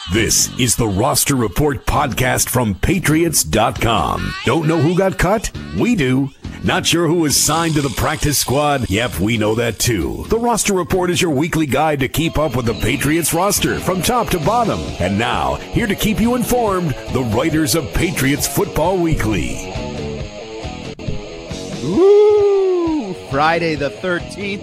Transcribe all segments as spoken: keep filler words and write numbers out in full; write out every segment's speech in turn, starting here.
This is the Roster Report podcast from Patriots dot com. Don't know who got cut? We do. Not sure who was signed to the practice squad? Yep, we know that too. The Roster Report is your weekly guide to keep up with the Patriots roster from top to bottom. And now, here to keep you informed, the writers of Patriots Football Weekly. Ooh, Friday the thirteenth,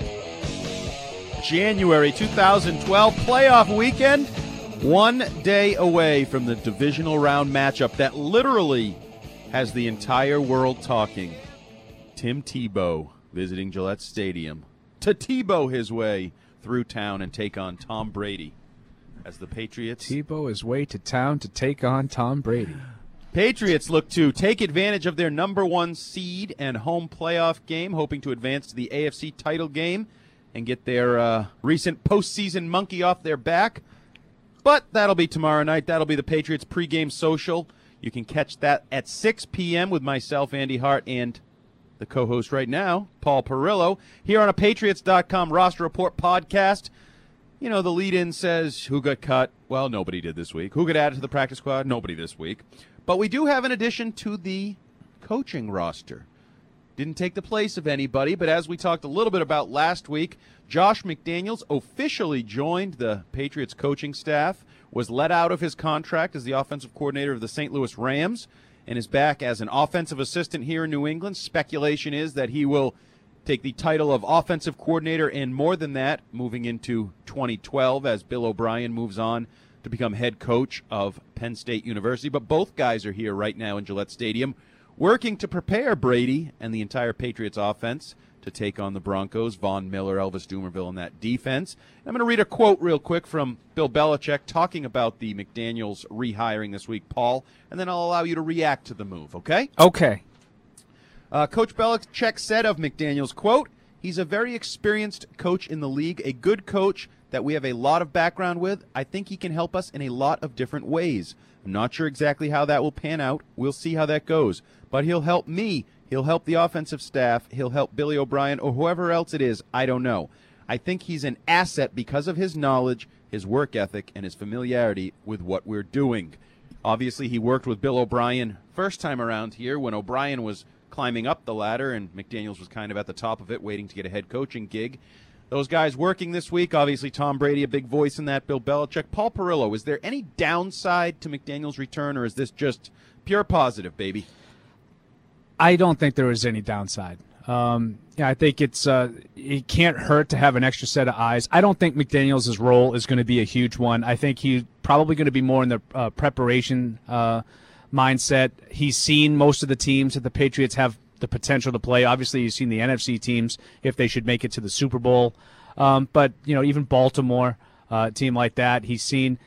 January two thousand twelve, playoff weekend. One day away from the divisional round matchup that literally has the entire world talking. Tim Tebow visiting Gillette Stadium to Tebow his way through town and take on Tom Brady as the Patriots. Tebow his way to town to take on Tom Brady. Patriots look to take advantage of their number one seed and home playoff game, hoping to advance to the A F C title game and get their uh, recent postseason monkey off their back. But that'll be tomorrow night. That'll be the Patriots pregame social. You can catch that at six p.m. with myself, Andy Hart, and the co-host right now, Paul Perillo, here on a Patriots dot com roster report podcast. You know, the lead-in says, who got cut? Well, nobody did this week. Who got added to the practice squad? Nobody this week. But we do have an addition to the coaching roster. Didn't take the place of anybody, but as we talked a little bit about last week, Josh McDaniels officially joined the Patriots coaching staff, was let out of his contract as the offensive coordinator of the Saint Louis Rams, and is back as an offensive assistant here in New England. Speculation is that he will take the title of offensive coordinator and more than that, moving into twenty twelve as Bill O'Brien moves on to become head coach of Penn State University. But both guys are here right now in Gillette Stadium working to prepare Brady and the entire Patriots offense to take on the Broncos. Von Miller, Elvis Dumervil in that defense. I'm going to read a quote real quick from Bill Belichick talking about the McDaniels rehiring this week, Paul, and then I'll allow you to react to the move, okay? Okay. Uh, Coach Belichick said of McDaniels, quote, "He's a very experienced coach in the league, a good coach that we have a lot of background with. I think he can help us in a lot of different ways. I'm not sure exactly how that will pan out. We'll see how that goes. But he'll help me. He'll help the offensive staff. He'll help Billy O'Brien or whoever else it is. I don't know. I think he's an asset because of his knowledge, his work ethic, and his familiarity with what we're doing." Obviously, he worked with Bill O'Brien first time around here when O'Brien was climbing up the ladder and McDaniels was kind of at the top of it waiting to get a head coaching gig. Those guys working this week, obviously Tom Brady, a big voice in that, Bill Belichick. Paul Perillo, is there any downside to McDaniels' return, or is this just pure positive, baby? I don't think there is any downside. Um, yeah, I think it's uh, it can't hurt to have an extra set of eyes. I don't think McDaniels' role is going to be a huge one. I think he's probably going to be more in the uh, preparation uh, mindset. He's seen most of the teams that the Patriots have the potential to play. Obviously, you've seen the N F C teams if they should make it to the Super Bowl. Um, but, you know, even Baltimore, uh, a team like that, he's seen.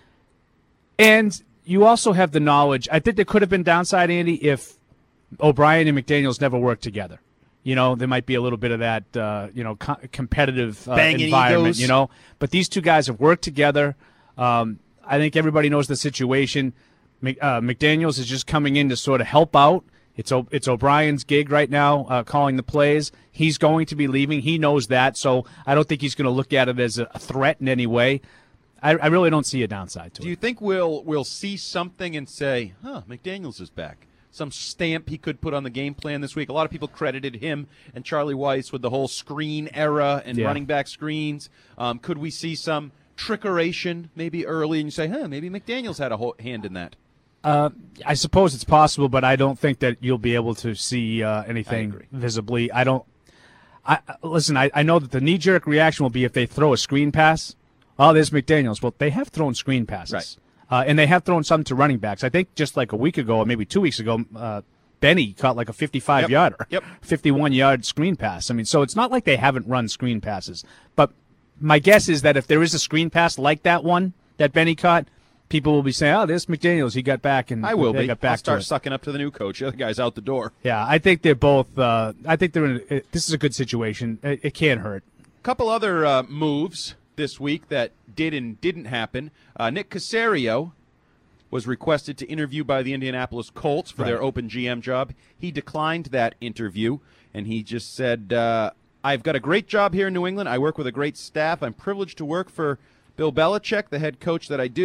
And you also have the knowledge. I think there could have been downside, Andy, if O'Brien and McDaniels never worked together. You know, there might be a little bit of that, uh, you know, co- competitive uh, environment, egos. You know. But these two guys have worked together. Um, I think everybody knows the situation. Mc, uh, McDaniels is just coming in to sort of help out. It's o- it's O'Brien's gig right now, uh, calling the plays. He's going to be leaving. He knows that, so I don't think he's going to look at it as a threat in any way. I, I really don't see a downside to it. Do you think we'll we'll see something and say, huh, McDaniels is back? Some stamp he could put on the game plan this week. A lot of people credited him and Charlie Weiss with the whole screen era and yeah. running back screens. Um, could we see some trickeration maybe early and you say, huh, maybe McDaniels had a whole hand in that? Uh, I suppose it's possible, but I don't think that you'll be able to see uh, anything I visibly. I don't. I listen. I, I know that the knee-jerk reaction will be if they throw a screen pass. Oh, there's McDaniels. Well, they have thrown screen passes, right. uh, and they have thrown some to running backs. I think just like a week ago, or maybe two weeks ago, uh, Benny caught like a fifty-five yarder, yep. fifty-one yard screen pass. I mean, so it's not like they haven't run screen passes. But my guess is that if there is a screen pass like that one that Benny caught, people will be saying, "Oh, there's McDaniels. He got back and I will they be. got back I'll start to sucking up to the new coach. The other guy's out the door." Yeah, I think they're both. Uh, I think they're in. A, this is a good situation. It, it can't hurt. A couple other uh, moves this week that did and didn't happen. Uh, Nick Caserio was requested to interview by the Indianapolis Colts for right. their open G M job. He declined that interview, and he just said, uh, "I've got a great job here in New England. I work with a great staff. I'm privileged to work for Bill Belichick, the head coach that I do.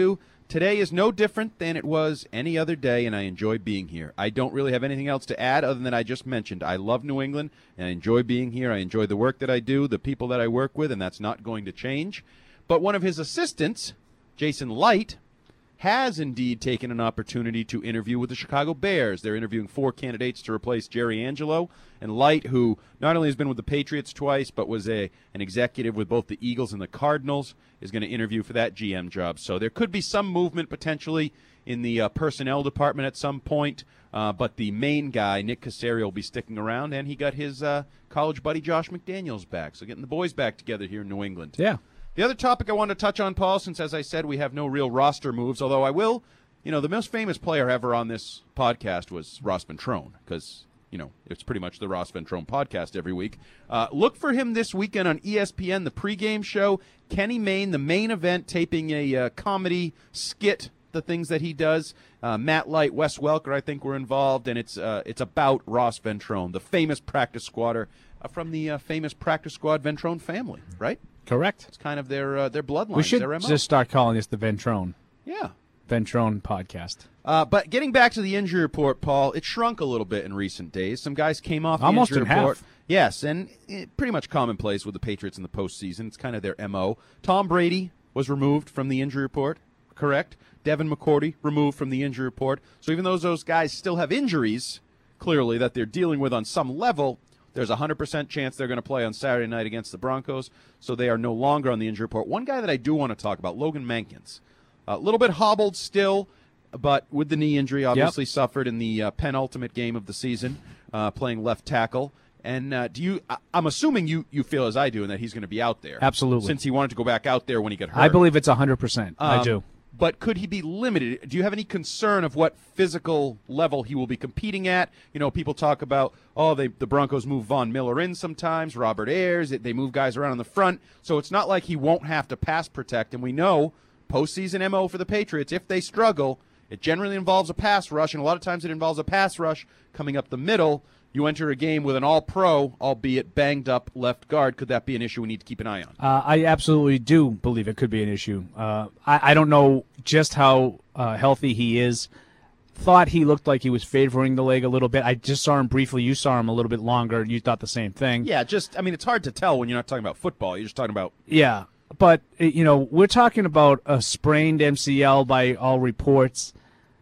Today is no different than it was any other day, and I enjoy being here. I don't really have anything else to add other than I just mentioned. I love New England, and I enjoy being here. I enjoy the work that I do, the people that I work with, and that's not going to change. But one of his assistants, Jason Light, has indeed taken an opportunity to interview with the Chicago Bears. They're interviewing four candidates to replace Jerry Angelo. And Light, who not only has been with the Patriots twice, but was a an executive with both the Eagles and the Cardinals, is going to interview for that G M job. So there could be some movement potentially in the uh, personnel department at some point. Uh, but the main guy, Nick Caserio, will be sticking around, and he got his uh, college buddy Josh McDaniels back. So getting the boys back together here in New England. Yeah. The other topic I wanted to touch on, Paul, since, as I said, we have no real roster moves, although I will, you know, the most famous player ever on this podcast was Ross Ventrone, because, you know, it's pretty much the Ross Ventrone podcast every week. Uh, look for him this weekend on E S P N, the pregame show. Kenny Mayne, the main event, taping a uh, comedy skit, the things that he does. Uh, Matt Light, Wes Welker, I think, were involved, and it's uh, it's about Ross Ventrone, the famous practice squatter uh, from the uh, famous practice squad Ventrone family, right? Correct. It's kind of their uh, their bloodline. We should their M O. just start calling this the Ventrone. Yeah. Ventrone podcast. Uh, but getting back to the injury report, Paul, it shrunk a little bit in recent days. Some guys came off the Almost injury in report. half. Yes, and it, pretty much commonplace with the Patriots in the postseason. It's kind of their M O. Tom Brady was removed from the injury report, correct? Devin McCourty removed from the injury report. So even though those guys still have injuries, clearly, that they're dealing with on some level, there's a one hundred percent chance they're going to play on Saturday night against the Broncos, so they are no longer on the injury report. One guy that I do want to talk about, Logan Mankins. A little bit hobbled still, but with the knee injury, obviously yep. suffered in the uh, penultimate game of the season, uh, playing left tackle. And uh, do you? I, I'm assuming you, you feel as I do, and that he's going to be out there. Absolutely. Since he wanted to go back out there when he got hurt. I believe it's one hundred percent. Um, I do. But could he be limited? Do you have any concern of what physical level he will be competing at? You know, people talk about, oh, they, the Broncos move Von Miller in sometimes, Robert Ayers, they move guys around on the front. So it's not like he won't have to pass protect. And we know postseason M O for the Patriots, if they struggle, it generally involves a pass rush, and a lot of times it involves a pass rush coming up the middle. You enter a game with an all-pro, albeit banged-up left guard. Could that be an issue we need to keep an eye on? Uh, I absolutely do believe it could be an issue. Uh, I, I don't know just how uh, healthy he is. Thought he looked like he was favoring the leg a little bit. I just saw him briefly. You saw him a little bit longer. You thought the same thing. Yeah, just, I mean, it's hard to tell when you're not talking about football. You're just talking about... Yeah, but, you know, we're talking about a sprained M C L by all reports.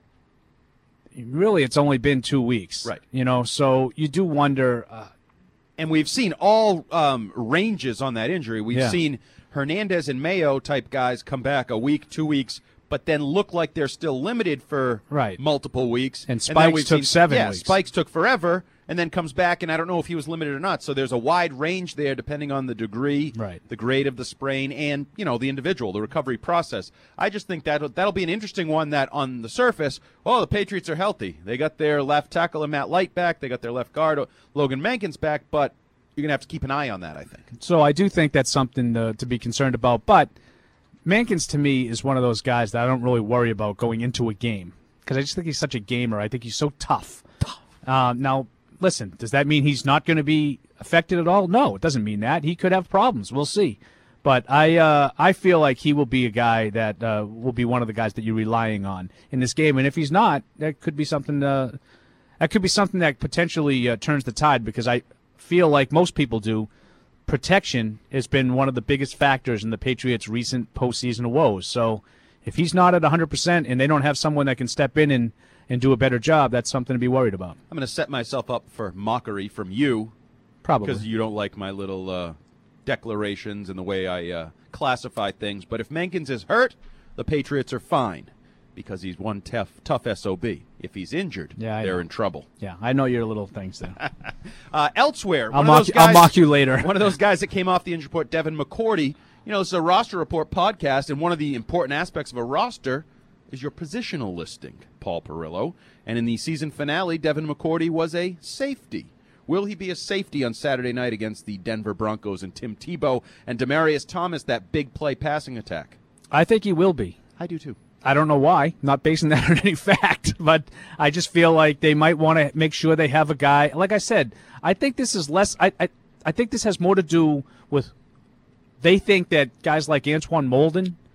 Really, it's only been two weeks. Right. You know, so you do wonder. Uh, and we've seen all um, ranges on that injury. We've yeah. seen Hernandez and Mayo type guys come back a week, two weeks, but then look like they're still limited for right. multiple weeks. And Spikes and took seen, seven yeah, weeks. Spikes took forever, and then comes back, and I don't know if he was limited or not. So there's a wide range there depending on the degree, right. the grade of the sprain, and, you know, the individual, the recovery process. I just think that'll, that'll be an interesting one that on the surface, oh, the Patriots are healthy. They got their left tackle and Matt Light back. They got their left guard, Logan Mankins, back, but you're going to have to keep an eye on that, I think. So I do think that's something to, to be concerned about. But Mankins, to me, is one of those guys that I don't really worry about going into a game because I just think he's such a gamer. I think he's so tough. Tough. Uh, now, listen, does that mean he's not going to be affected at all? No, it doesn't mean that. He could have problems. We'll see. But I uh, I feel like he will be a guy that uh, will be one of the guys that you're relying on in this game. And if he's not, that could be something uh, that could be something that potentially uh, turns the tide because I feel like most people do. Protection has been one of the biggest factors in the Patriots' recent postseason woes. So if he's not at one hundred percent and they don't have someone that can step in and, and do a better job, that's something to be worried about. I'm going to set myself up for mockery from you. Probably. Because you don't like my little uh, declarations and the way I uh, classify things. But if Mankins is hurt, the Patriots are fine because he's one tough, tough S O B. If he's injured, yeah, they're know. in trouble. Yeah, I know your little things there. uh, elsewhere, I'll one mock, of those guys, I'll mock you later. One of those guys that came off the injury report, Devin McCourty. You know, this is a roster report podcast, and one of the important aspects of a roster is your positional listing, Paul Perillo. And in the season finale, Devin McCourty was a safety. Will he be a safety on Saturday night against the Denver Broncos and Tim Tebow and Demaryius Thomas, that big play passing attack? I think he will be. I do too. I don't know why. Not basing that on any fact, but I just feel like they might want to make sure they have a guy. Like I said, I think this is less. I I, I think this has more to do with they think that guys like Antoine Molden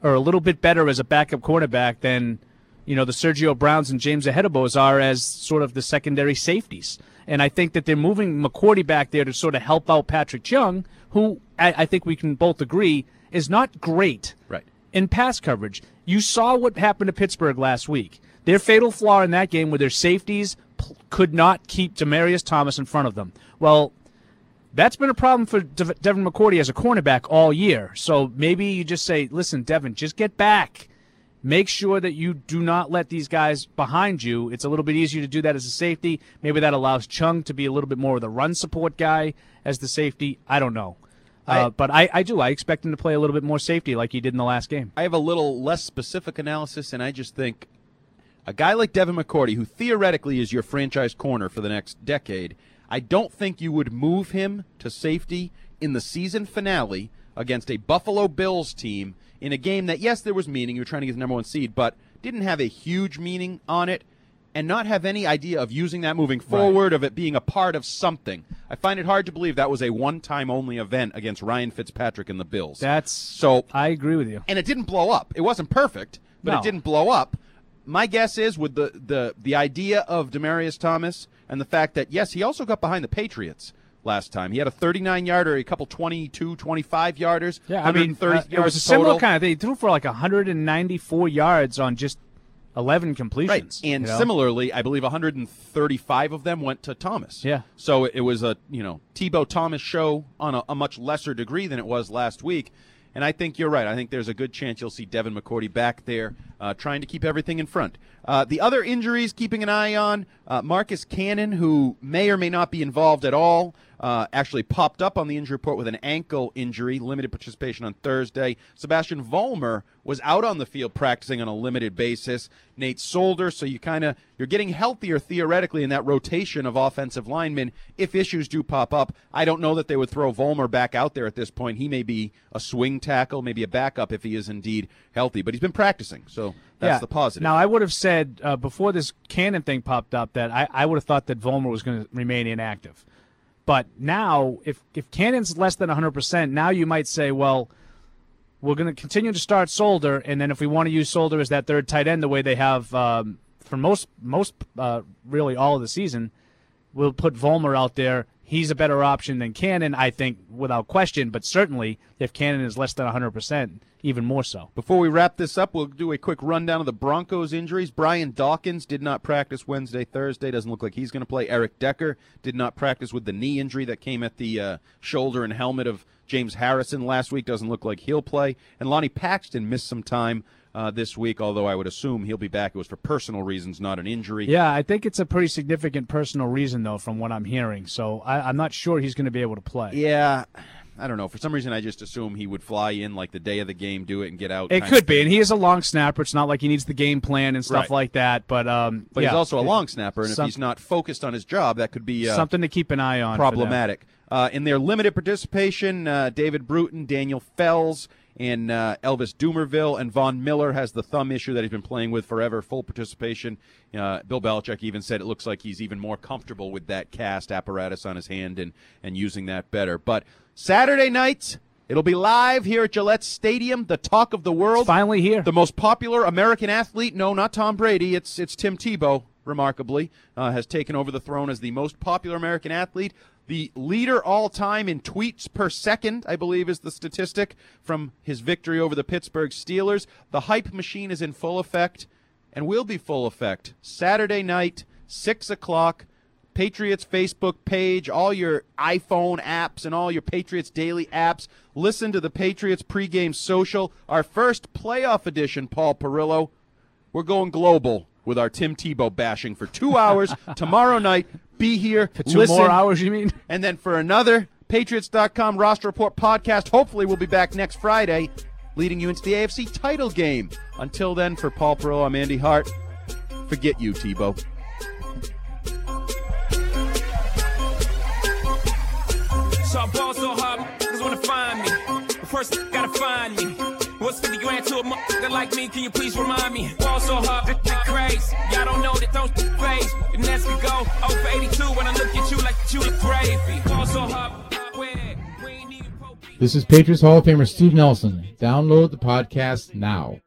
are a little bit better as a backup cornerback than, you know, the Sergio Browns and James Ahedebos are as sort of the secondary safeties. And I think that they're moving McCourty back there to sort of help out Patrick Chung, who I, I think we can both agree is not great right. in pass coverage. You saw what happened to Pittsburgh last week. Their fatal flaw in that game were their safeties p- could not keep Demaryius Thomas in front of them. Well, that's been a problem for De- Devin McCourty as a cornerback all year. So maybe you just say, listen, Devin, just get back. Make sure that you do not let these guys behind you. It's a little bit easier to do that as a safety. Maybe that allows Chung to be a little bit more of the run support guy as the safety. I don't know. Uh, I, but I, I do. I expect him to play a little bit more safety like he did in the last game. I have a little less specific analysis, and I just think a guy like Devin McCourty, who theoretically is your franchise corner for the next decade, I don't think you would move him to safety in the season finale against a Buffalo Bills team in a game that, yes, there was meaning. You were trying to get the number one seed, but didn't have a huge meaning on it and not have any idea of using that moving forward, right. of it being a part of something. I find it hard to believe that was a one-time only event against Ryan Fitzpatrick and the Bills. That's so. I agree with you. And it didn't blow up. It wasn't perfect, but no. it didn't blow up. My guess is with the, the, the idea of Demaryius Thomas and the fact that, yes, he also got behind the Patriots last time. He had a thirty-nine-yarder, a couple twenty-two, twenty-five-yarders. Yeah, I mean, uh, it was a similar total. kind of thing. He threw for like one hundred ninety-four yards on just eleven completions. Right. And you know? similarly, I believe one hundred thirty-five of them went to Thomas. Yeah. So it was a, you know, Tebow Thomas show on a, a much lesser degree than it was last week. And I think you're right. I think there's a good chance you'll see Devin McCourty back there uh, trying to keep everything in front. Uh, the other injuries keeping an eye on, uh, Marcus Cannon, who may or may not be involved at all, uh, actually popped up on the injury report with an ankle injury, limited participation on Thursday. Sebastian Vollmer was out on the field practicing on a limited basis. Nate Solder, so you kind of you're getting healthier theoretically in that rotation of offensive linemen if issues do pop up. I don't know that they would throw Vollmer back out there at this point. He may be a swing tackle, maybe a backup if he is indeed healthy, but he's been practicing, so that's yeah. the positive. Now, I would have said uh, before this Cannon thing popped up that I, I would have thought that Vollmer was going to remain inactive. But now, if if Cannon's less than one hundred percent, now you might say, well, we're going to continue to start Solder, and then if we want to use Solder as that third tight end the way they have um, for most, most uh, really all of the season, we'll put Vollmer out there. He's a better option than Cannon, I think, without question, but certainly if Cannon is less than one hundred percent, even more so. Before we wrap this up, we'll do a quick rundown of the Broncos injuries. Brian Dawkins did not practice Wednesday, Thursday. Doesn't look like he's going to play. Eric Decker did not practice with the knee injury that came at the uh, shoulder and helmet of James Harrison last week. Doesn't look like he'll play. And Lonnie Paxton missed some time uh, this week, although I would assume he'll be back. It was for personal reasons, not an injury. Yeah, I think it's a pretty significant personal reason, though, from what I'm hearing. So I, I'm not sure he's going to be able to play. Yeah. I don't know. For some reason, I just assume he would fly in like the day of the game, do it, and get out. It could be, and he is a long snapper. It's not like he needs the game plan and stuff right. like that. But um, but yeah. he's also a long snapper, and Some, if he's not focused on his job, that could be uh, something to keep an eye on. Problematic. Uh, in their limited participation, uh, David Bruton, Daniel Fells, and uh, Elvis Dumerville, and Von Miller has the thumb issue that he's been playing with forever. Full participation. Uh, Bill Belichick even said it looks like he's even more comfortable with that cast apparatus on his hand and and using that better. But Saturday night. It'll be live here at Gillette Stadium, the talk of the world. It's finally here. The most popular American athlete, no, not Tom Brady, it's it's Tim Tebow, remarkably, uh, has taken over the throne as the most popular American athlete. The leader all-time in tweets per second, I believe, is the statistic from his victory over the Pittsburgh Steelers. The hype machine is in full effect and will be full effect. Saturday night, six o'clock. Patriots Facebook page, all your iPhone apps and all your Patriots Daily apps. Listen to the Patriots pregame social. Our first playoff edition, Paul Perillo. We're going global with our Tim Tebow bashing for two hours tomorrow night. Be here. For two listen, more hours, you mean? And then for another Patriots dot com roster report podcast. Hopefully we'll be back next Friday, leading you into the A F C title game. Until then, for Paul Perillo, I'm Andy Hart. Forget you, Tebow. So I ball so hard, niggas wanna find me. But first, gotta find me. What's fifty grand to a motherfucker like me? Can you please remind me? Ball so hard, this shit crazy. Y'all don't know that, don't phase. The next we go, oh for eighty-two when I look at you like you look gravy. Ball so hard, we ain't even Pope. This is Patriots Hall of Famer Steve Nelson. Download the podcast now.